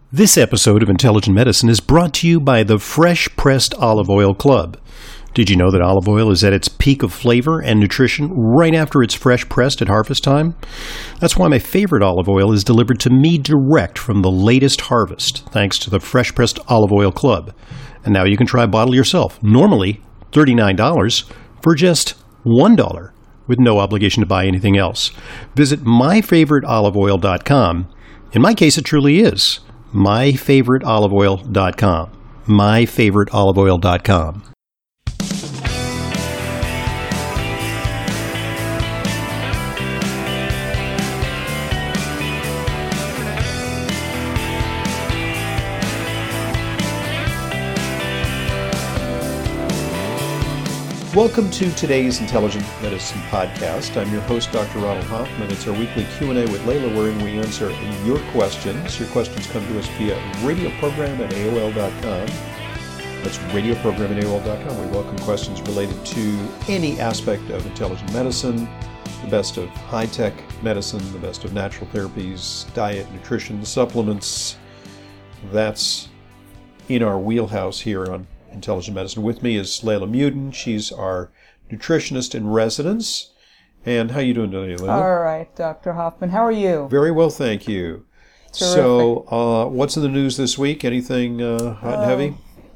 This episode of Intelligent Medicine is brought to you by the Fresh Pressed Olive Oil Club. Did you know that olive oil is at its peak of flavor and nutrition right after it's fresh pressed at harvest time? That's why my favorite olive oil is delivered to me direct from the latest harvest, thanks to the Fresh Pressed Olive Oil Club. And now you can try a bottle yourself, normally $39, for just $1, with no obligation to buy anything else. Visit myfavoriteoliveoil.com. In my case, it truly is myfavoriteoliveoil.com. myfavoriteoliveoil.com. Welcome to today's Intelligent Medicine Podcast. I'm your host, Dr. Ronald Hoffman. It's our weekly Q&A with Layla, wherein we answer your questions. Your questions come to us via radioprogram@aol.com. That's radioprogram@aol.com. We welcome questions related to any aspect of intelligent medicine, the best of high-tech medicine, the best of natural therapies, diet, nutrition, supplements. That's in our wheelhouse here on Intelligent Medicine. With me is Layla Muden. She's our nutritionist in residence. And how are you doing today, Layla? All right, Dr. Hoffman. How are you? Very well, thank you. Terrific. So, what's in the news this week? Anything hot and heavy?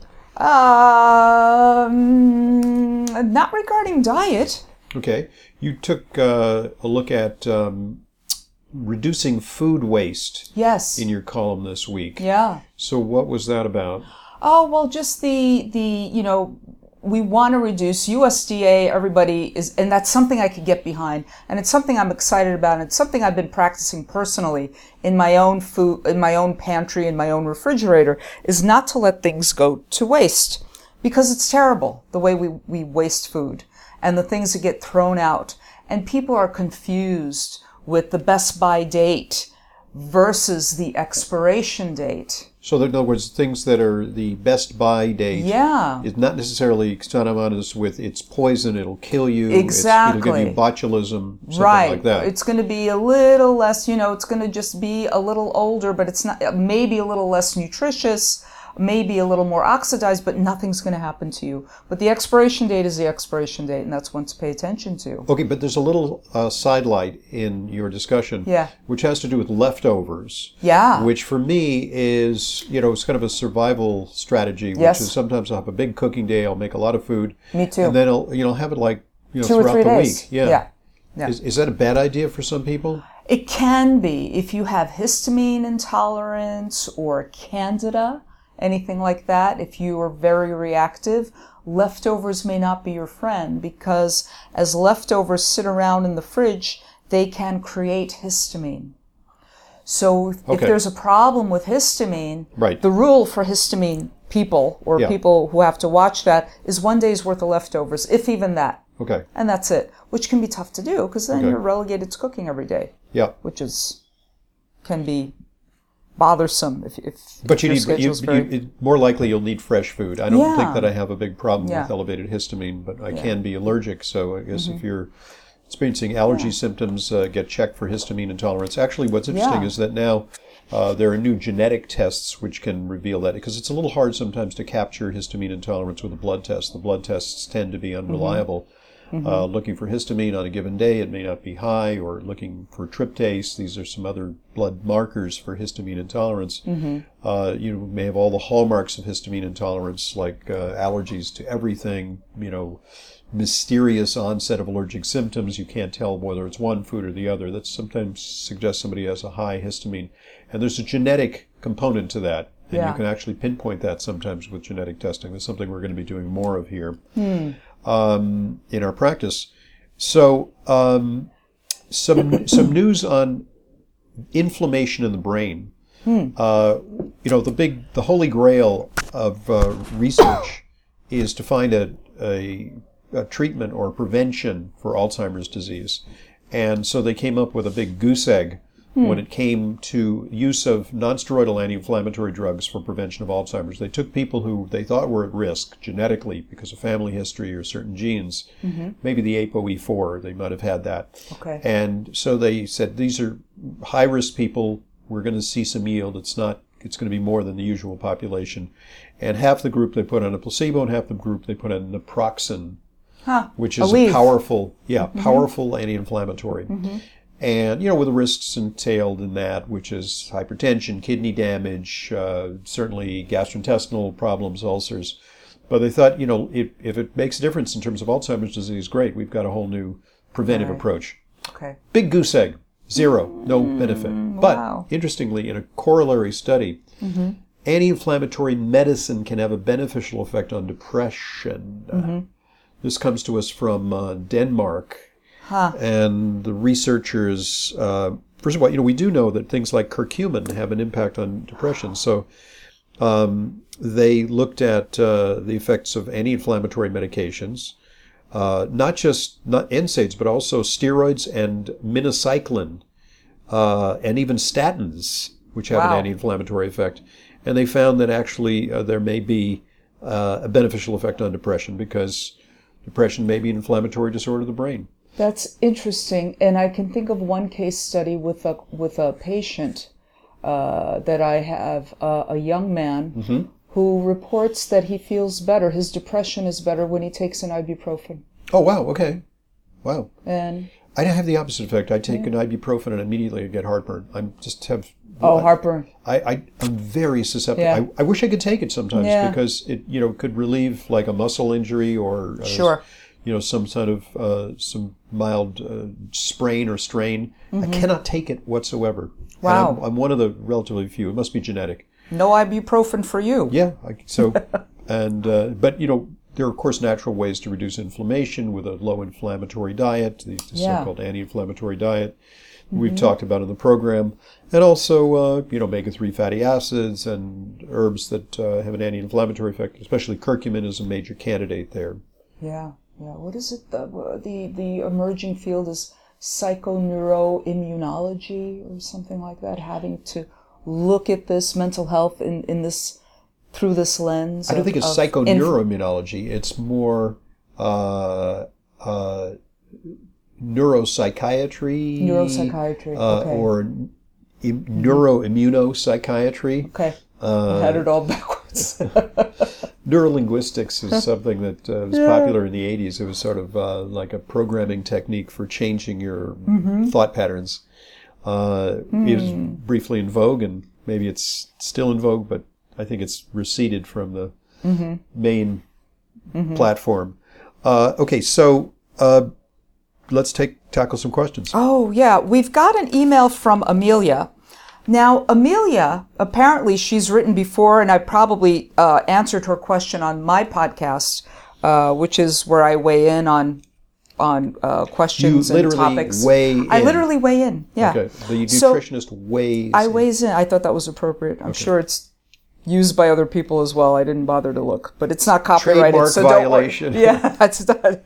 Not regarding diet. Okay. You took a look at reducing food waste. Yes. In your column this week. Yeah. So what was that about? Oh, well, just we want to reduce USDA, everybody is, and that's something I could get behind. And it's something I'm excited about. And it's something I've been practicing personally in my own food, in my own pantry, in my own refrigerator, is not to let things go to waste. Because it's terrible, the way we waste food and the things that get thrown out. And people are confused with the best by date versus the expiration date. So in other words, things that are the best buy date is not necessarily synonymous with it's poison, it'll kill you, exactly. It'll give you botulism, something right. like that. It's going to be a little less, it's going to just be a little older, but it's not, maybe a little less nutritious, maybe a little more oxidized, but nothing's going to happen to you. But the expiration date is the expiration date, and that's one to pay attention to. Okay, but there's a little sidelight in your discussion, which has to do with leftovers. Yeah. Which for me is, it's kind of a survival strategy, which is sometimes I'll have a big cooking day, I'll make a lot of food. Me too. And then I'll have it 2 or 3 days. The week. Yeah. Is that a bad idea for some people? It can be. If you have histamine intolerance or candida, anything like that, if you are very reactive, leftovers may not be your friend, because as leftovers sit around in the fridge, they can create histamine. So if there's a problem with histamine, the rule for histamine people or people who have to watch that is 1 day's worth of leftovers, if even that. Okay. And that's it, which can be tough to do because then you're relegated to cooking every day. Yeah. Which can be bothersome if but you need more likely you'll need fresh food. I don't think that I have a big problem with elevated histamine, but I can be allergic. So I guess if you're experiencing allergy symptoms, get checked for histamine intolerance. Actually, what's interesting is that now there are new genetic tests which can reveal that, because it's a little hard sometimes to capture histamine intolerance with a blood test. The blood tests tend to be unreliable. Looking for histamine on a given day, it may not be high, or looking for tryptase. These are some other blood markers for histamine intolerance. You may have all the hallmarks of histamine intolerance, like allergies to everything, mysterious onset of allergic symptoms. You can't tell whether it's one food or the other. That sometimes suggests somebody has a high histamine. And there's a genetic component to that. And you can actually pinpoint that sometimes with genetic testing. That's something we're going to be doing more of here. In our practice. So, some news on inflammation in the brain. The holy grail of research is to find a treatment or prevention for Alzheimer's disease. And so they came up with a big goose egg when it came to use of nonsteroidal anti-inflammatory drugs for prevention of Alzheimer's. They took people who they thought were at risk genetically because of family history or certain genes, maybe the ApoE4, they might have had that. And so they said, these are high-risk people, we're going to see some yield. It's not it's going to be more than the usual population. And half the group they put on a placebo, and half the group they put on naproxen, which is a powerful, powerful anti-inflammatory. And, with the risks entailed in that, which is hypertension, kidney damage, certainly gastrointestinal problems, ulcers. But they thought, if it makes a difference in terms of Alzheimer's disease, great. We've got a whole new preventive approach. Okay. Big goose egg. 0. No benefit. But, interestingly, in a corollary study, anti-inflammatory medicine can have a beneficial effect on depression. This comes to us from Denmark. And the researchers, first of all, we do know that things like curcumin have an impact on depression. So they looked at the effects of anti-inflammatory medications, not NSAIDs, but also steroids and minocycline, and even statins, which have an anti-inflammatory effect. And they found that actually there may be a beneficial effect on depression, because depression may be an inflammatory disorder of the brain. That's interesting, and I can think of one case study with a patient that I have, a young man who reports that he feels better. His depression is better when he takes an ibuprofen. Oh wow! Okay, wow. And I have the opposite effect. I take an ibuprofen and immediately I get heartburn. Heartburn. I'm very susceptible. Yeah. I wish I could take it sometimes because it could relieve like a muscle injury or some sort of some mild sprain or strain. I cannot take it whatsoever. Wow. And I'm one of the relatively few. It must be genetic. No ibuprofen for you. Yeah. But there are of course natural ways to reduce inflammation with a low inflammatory diet, the so-called anti-inflammatory diet we've talked about in the program, and also omega-3 fatty acids and herbs that have an anti-inflammatory effect. Especially curcumin is a major candidate there. Yeah. Yeah, what is it? The emerging field is psychoneuroimmunology or something like that, having to look at this mental health in this through this lens. I don't think it's psychoneuroimmunology. It's more neuropsychiatry. Neuropsychiatry, okay. Or neuroimmunopsychiatry. Okay, I had it all backwards. Neurolinguistics is something that was popular in the 80s. It was sort of like a programming technique for changing your thought patterns. It was briefly in vogue, and maybe it's still in vogue, but I think it's receded from the main platform. Okay, so let's tackle some questions. Oh, yeah. We've got an email from Amelia. Now, Amelia, apparently she's written before, and I probably answered her question on my podcast, which is where I weigh in on questions and topics. I literally weigh in, yeah. Okay. The nutritionist weighs in. I weighs in. I thought that was appropriate. I'm sure it's used by other people as well. I didn't bother to look, but it's not copyrighted. Trademark violation. Yeah, that's not.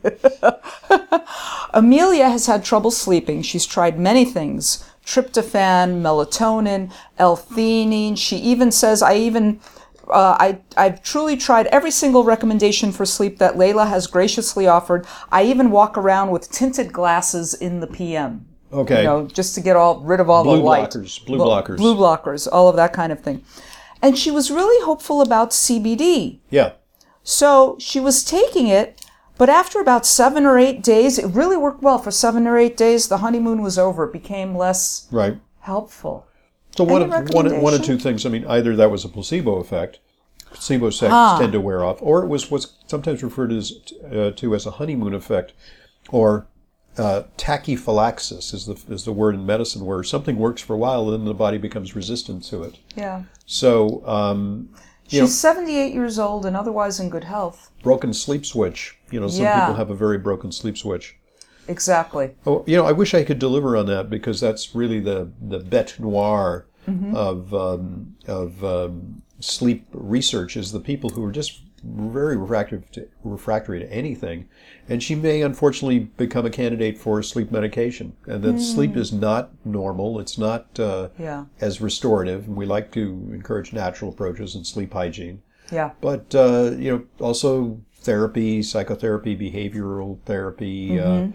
Amelia has had trouble sleeping. She's tried many things. Tryptophan, melatonin, L-theanine. She even says, I've truly tried every single recommendation for sleep that Layla has graciously offered. I even walk around with tinted glasses in the PM. Okay. Just to get rid of all the light. Blue blockers. Blue blockers, all of that kind of thing. And she was really hopeful about CBD. Yeah. So she was taking it, but after about 7 or 8 days, it really worked well. For 7 or 8 days, the honeymoon was over. It became less helpful. So one of two things. I mean, either that was a placebo effect. Placebo effects tend to wear off, or it was what's sometimes referred to as a honeymoon effect, or tachyphylaxis is the word in medicine, where something works for a while and then the body becomes resistant to it. Yeah. So she's 78 years old and otherwise in good health. Broken sleep switch. Some people have a very broken sleep switch. Exactly. Oh, I wish I could deliver on that, because that's really the bête noire of sleep research, is the people who are just very refractory to anything. And she may unfortunately become a candidate for sleep medication. And then sleep is not normal. It's not as restorative. And we like to encourage natural approaches in sleep hygiene. Yeah. But, also therapy, psychotherapy, behavioral therapy,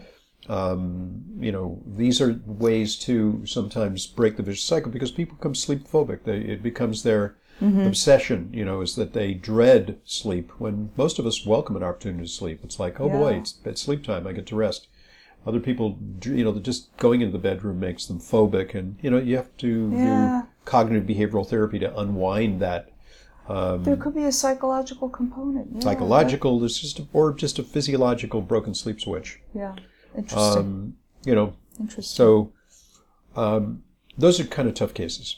These are ways to sometimes break the vicious cycle because people become sleep phobic. It becomes their obsession, is that they dread sleep when most of us welcome an opportunity to sleep. It's like, oh boy, it's sleep time, I get to rest. Other people, just going into the bedroom makes them phobic, and, you have to do cognitive behavioral therapy to unwind that. There could be a psychological component. Yeah, psychological, there's just a physiological broken sleep switch. Yeah, interesting. Interesting. So those are kind of tough cases.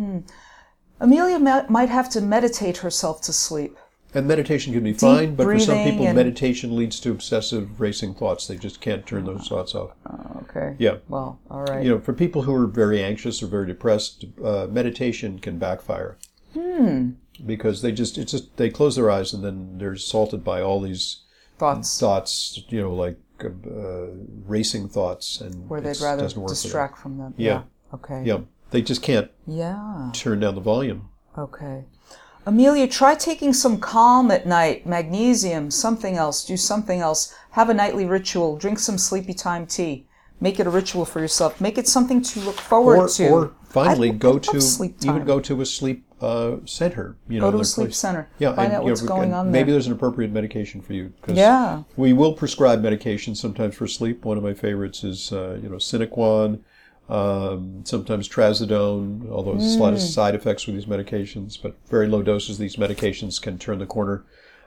Amelia might have to meditate herself to sleep. And meditation can be fine, but for some people, and meditation leads to obsessive racing thoughts. They just can't turn those thoughts off. Okay. Yeah. Well, all right. For people who are very anxious or very depressed, meditation can backfire. Because they close their eyes and then they're assaulted by all these thoughts, like racing thoughts, and where they'd rather distract from them. Yeah. Okay. Yeah. They just can't turn down the volume. Okay. Amelia, try taking some Calm at night, magnesium, something else, do something else. Have a nightly ritual. Drink some sleepy time tea. Make it a ritual for yourself. Make it something to look forward to. Or finally, go to a sleep center. Go to a sleep center. Yeah, find out what's going on there. Maybe there's an appropriate medication for you. We will prescribe medication sometimes for sleep. One of my favorites is, Sinequan. Sometimes trazodone, although there's a lot of side effects with these medications, but very low doses of these medications can turn the corner.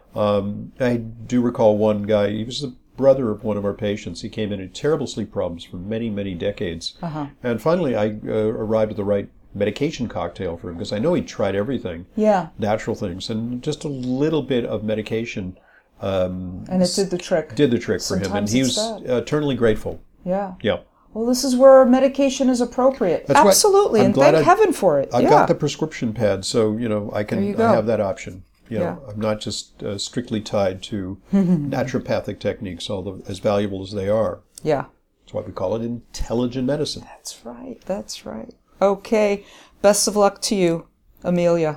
I do recall one guy, he was the brother of one of our patients. He came in with terrible sleep problems for many, many decades. And finally, I arrived at the right medication cocktail for him, because I know he tried everything, natural things, and just a little bit of medication. And it did the trick. Did the trick for him, and he was eternally grateful. Yeah. Yeah. Well, this is where medication is appropriate. That's absolutely, right. And thank heaven for it. I've got the prescription pad, so I have that option. I'm not just strictly tied to naturopathic techniques, although as valuable as they are. Yeah. That's why we call it intelligent medicine. That's right. That's right. Okay. Best of luck to you, Amelia.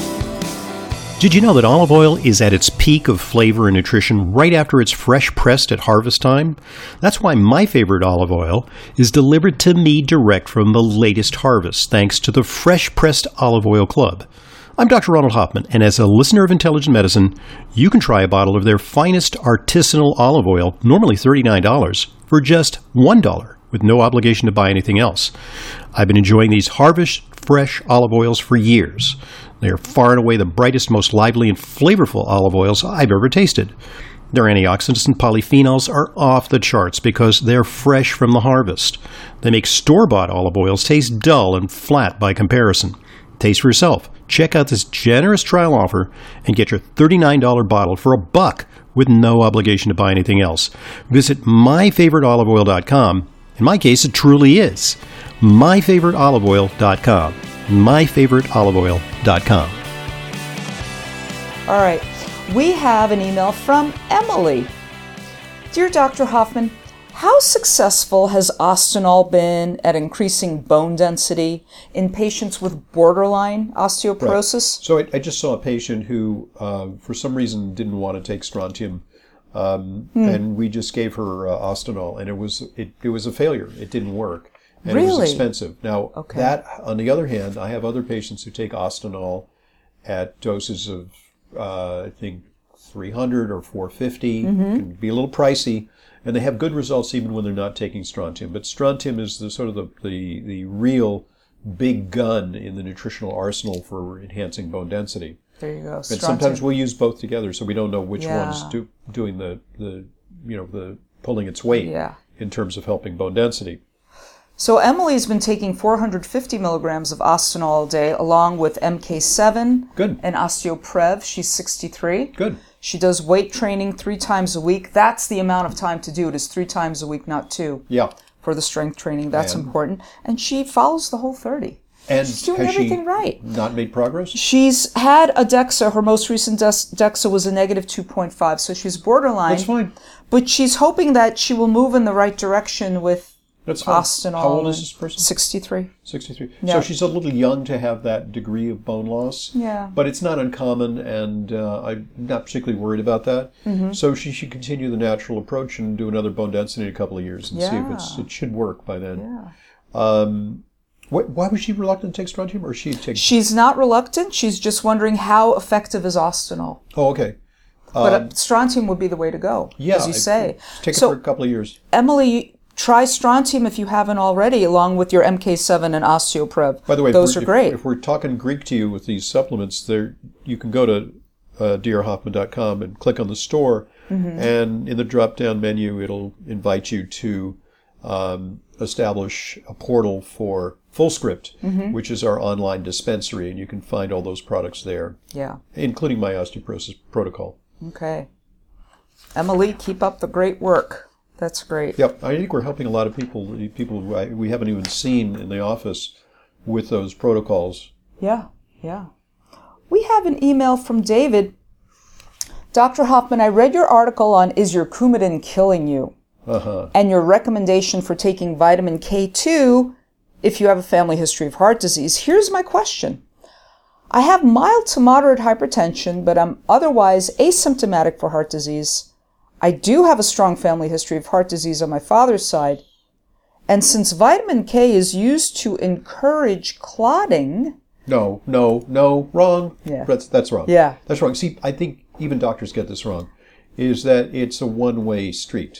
Did you know that olive oil is at its peak of flavor and nutrition right after it's fresh pressed at harvest time? That's why my favorite olive oil is delivered to me direct from the latest harvest, thanks to the Fresh Pressed Olive Oil Club. I'm Dr. Ronald Hoffman, and as a listener of Intelligent Medicine, you can try a bottle of their finest artisanal olive oil, normally $39, for just $1, with no obligation to buy anything else. I've been enjoying these harvest fresh olive oils for years. They are far and away the brightest, most lively, and flavorful olive oils I've ever tasted. Their antioxidants and polyphenols are off the charts because they're fresh from the harvest. They make store-bought olive oils taste dull and flat by comparison. Taste for yourself. Check out this generous trial offer and get your $39 bottle for $1 with no obligation to buy anything else. Visit myfavoriteoliveoil.com. In my case, it truly is. myfavoriteoliveoil.com. myfavoriteoliveoil.com. All right. We have an email from Emily. Dear Dr. Hoffman, how successful has Ostenol been at increasing bone density in patients with borderline osteoporosis? Right. So I just saw a patient who, for some reason, didn't want to take strontium, and we just gave her Ostenol, and it was a failure. It didn't work. And really? It was expensive. Now, that, on the other hand, I have other patients who take Ostenol at doses of, I think, 300 or 450. It can be a little pricey, and they have good results even when they're not taking strontium. But strontium is the sort of the real big gun in the nutritional arsenal for enhancing bone density. There you go. And sometimes we'll use both together, so we don't know which one's doing the pulling its weight in terms of helping bone density. So Emily's been taking 450 milligrams of Ostenol a day, along with MK7 and Osteoprev. She's 63. Good. She does weight training 3 times a week. That's the amount of time to do it, is 3 times a week, not 2. Yeah. For the strength training, that's important. And she follows the Whole30. And she's doing everything right. Not made progress? She's had a DEXA. Her most recent DEXA was a negative 2.5, so she's borderline. That's fine. But she's hoping that she will move in the right direction with That's fine. Ostenol. How old is this person? 63. 63. Yeah. So she's a little young to have that degree of bone loss. Yeah. But it's not uncommon, and I'm not particularly worried about that. Mm-hmm. So she should continue the natural approach and do another bone density in a couple of years and see if it should work by then. Yeah. Why was she reluctant to take strontium, or she take? She's not reluctant. She's just wondering how effective is Ostenol. Oh, okay. But strontium would be the way to go, as you say. Take it for a couple of years. Emily, try strontium if you haven't already, along with your MK7 and Osteoprev. By the way, those are great. If we're talking Greek to you with these supplements, you can go to drhoffman.com and click on the store, and in the drop-down menu, it'll invite you to establish a portal for FullScript, which is our online dispensary, and you can find all those products there. Yeah. Including my osteoporosis protocol. Okay. Emily, keep up the great work. That's great. Yep. I think we're helping a lot of people who we haven't even seen in the office with those protocols. Yeah. We have an email from David. Dr. Hoffman, I read your article on Is Your Coumadin Killing You? And your recommendation for taking vitamin K2 if you have a family history of heart disease. Here's my question. I have mild to moderate hypertension, but I'm otherwise asymptomatic for heart disease. I do have a strong family history of heart disease on my father's side. And since vitamin K is used to encourage clotting... No, wrong. Yeah. That's wrong. Yeah. That's wrong. See, I think even doctors get this wrong, is that it's a one-way street.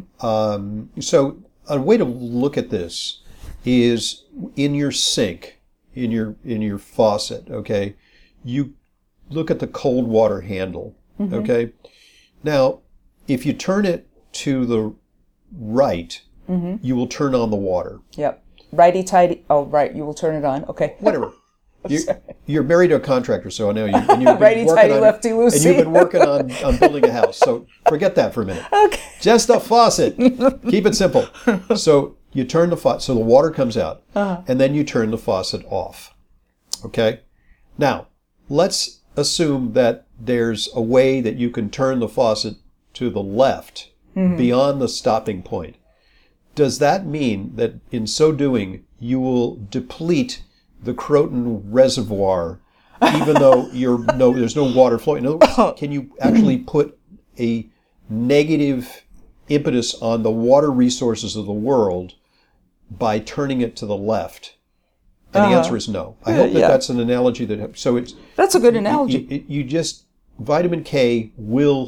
So a way to look at this is in your sink, in your faucet, okay? You look at the cold water handle, okay? Now, if you turn it to the right, you will turn on the water. Yep. Righty-tighty. Oh, right. You will turn it on. Okay. Whatever. You're married to a contractor, so I know you. And you've been righty-tighty, lefty-loosey. And you've been working on building a house, so forget that for a minute. Okay. Just a faucet. Keep it simple. So you turn the faucet, so the water comes out, and then you turn the faucet off. Okay? Now, let's assume that there's a way that you can turn the faucet to the left beyond the stopping point. Does that mean that in so doing, you will deplete the Croton reservoir, even though there's no water flowing? In other words, can you actually put a negative impetus on the water resources of the world by turning it to the left? And the answer is no. I hope that's an analogy that's a good analogy. Vitamin K will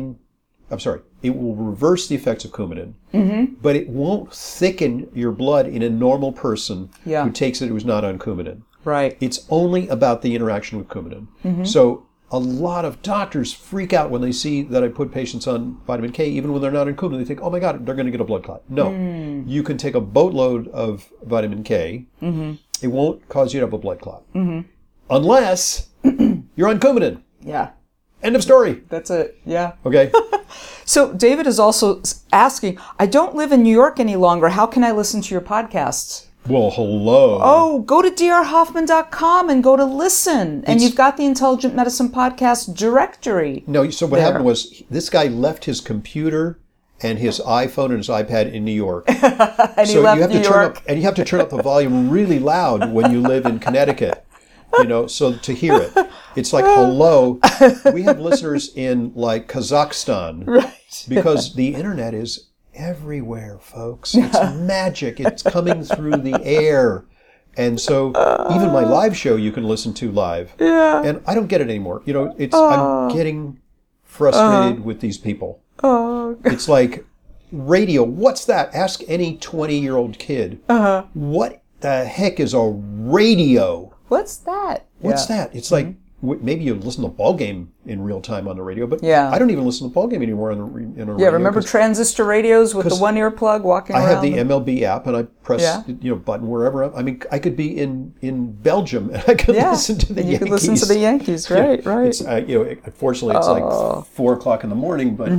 it will reverse the effects of Coumadin, but it won't thicken your blood in a normal person who takes it who's not on Coumadin. Right. It's only about the interaction with Coumadin. So a lot of doctors freak out when they see that I put patients on vitamin K, even when they're not on Coumadin. They think, oh my God, they're going to get a blood clot. No. You can take a boatload of vitamin K. It won't cause you to have a blood clot. Unless you're on Coumadin. Yeah. End of story. That's it. Yeah. Okay. So David is also asking, I don't live in New York any longer. How can I listen to your podcasts? Well, hello. Oh, go to drhoffman.com and go to listen. And you've got the Intelligent Medicine Podcast directory. No, so what happened was this guy left his computer and his iPhone and his iPad in New York. And so he left you have New to turn York. up, and you have to turn up the volume really loud when you live in Connecticut. So to hear it, it's like, hello. We have listeners in like Kazakhstan, Right. Because the internet is everywhere, folks. It's magic. It's coming through the air. And so even my live show you can listen to live. Yeah. And I don't get it anymore. I'm getting frustrated with these people. It's like radio. What's that? Ask any 20-year-old kid. What the heck is a radio? What's that? What's that? It's like maybe you listen to ball game in real time on the radio, but Yeah. I don't even listen to ball game anymore in a radio. Yeah, remember transistor radios with the one earplug walking around? I have the MLB app, and I press button wherever. I mean, I could be in Belgium, and I could listen to the Yankees. You could listen to the Yankees, right? Right. It's unfortunately it's like 4:00 in the morning, but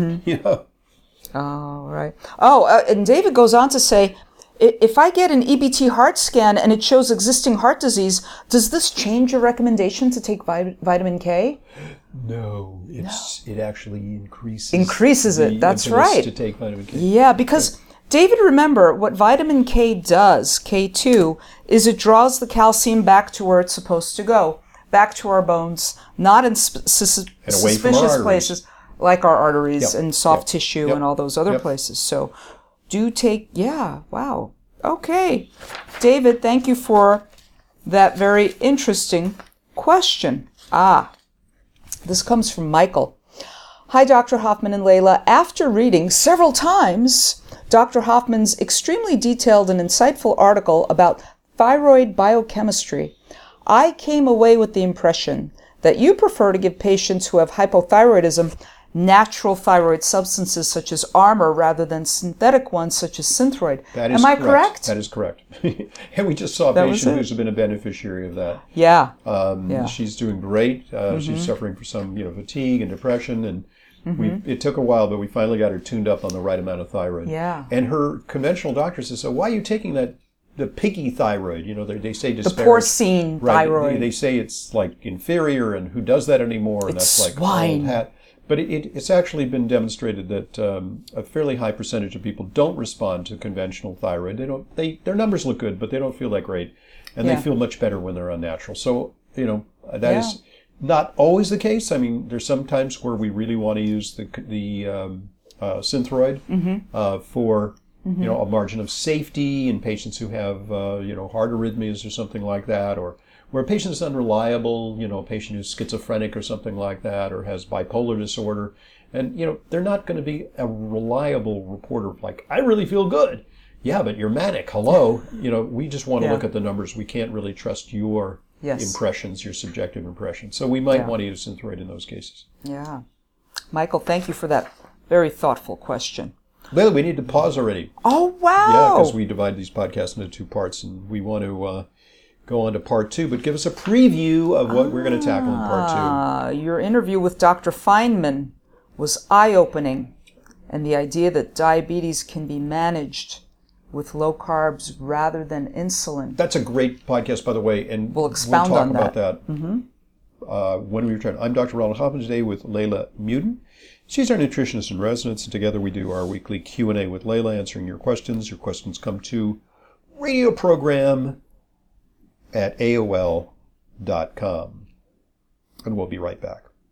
Oh, right. And David goes on to say, if I get an EBT heart scan and it shows existing heart disease, does this change your recommendation to take vitamin K? No, it actually increases. Increases it. That's impetus right. To take vitamin K. Yeah, because David, remember, what vitamin K does, K2, is it draws the calcium back to where it's supposed to go, back to our bones, not in suspicious places like our arteries and soft tissue and all those other places. So do take, wow. Okay. David, thank you for that very interesting question. This comes from Michael. Hi, Dr. Hoffman and Leyla. After reading several times Dr. Hoffman's extremely detailed and insightful article about thyroid biochemistry, I came away with the impression that you prefer to give patients who have hypothyroidism natural thyroid substances such as Armour rather than synthetic ones such as Synthroid. Am I correct? That is correct. And we just saw a patient who's been a beneficiary of that. Yeah. She's doing great. She's suffering from some fatigue and depression, and it took a while, but we finally got her tuned up on the right amount of thyroid. Yeah. And her conventional doctor says, so why are you taking the piggy thyroid? They say disparage. The porcine thyroid. They say it's like inferior, and who does that anymore? And it's that's like swine. old hat. But it's actually been demonstrated that a fairly high percentage of people don't respond to conventional thyroid. Their numbers look good, but they don't feel that great, and they feel much better when they're unnatural. So that is not always the case. I mean, there's some times where we really want to use the Synthroid for a margin of safety in patients who have heart arrhythmias or something like that, or where a patient is unreliable, a patient who's schizophrenic or something like that, or has bipolar disorder, and, they're not going to be a reliable reporter like, I really feel good. Yeah, but you're manic. Hello. We just want to look at the numbers. We can't really trust your impressions, your subjective impressions. So we might want to use Synthroid in those cases. Yeah. Michael, thank you for that very thoughtful question. Leyla, we need to pause already. Oh, wow. Yeah, because we divide these podcasts into 2 parts, and we want to go on to part 2, but give us a preview of what we're going to tackle in part 2. Your interview with Dr. Feynman was eye-opening, and the idea that diabetes can be managed with low carbs rather than insulin. That's a great podcast, by the way, and we'll expound on that. We'll talk about that when we return. I'm Dr. Ronald Hoffman today with Leyla Muedin. She's our nutritionist in residence, and together we do our weekly Q&A with Leyla, answering your questions. Your questions come to radio program at AOL.com. And we'll be right back.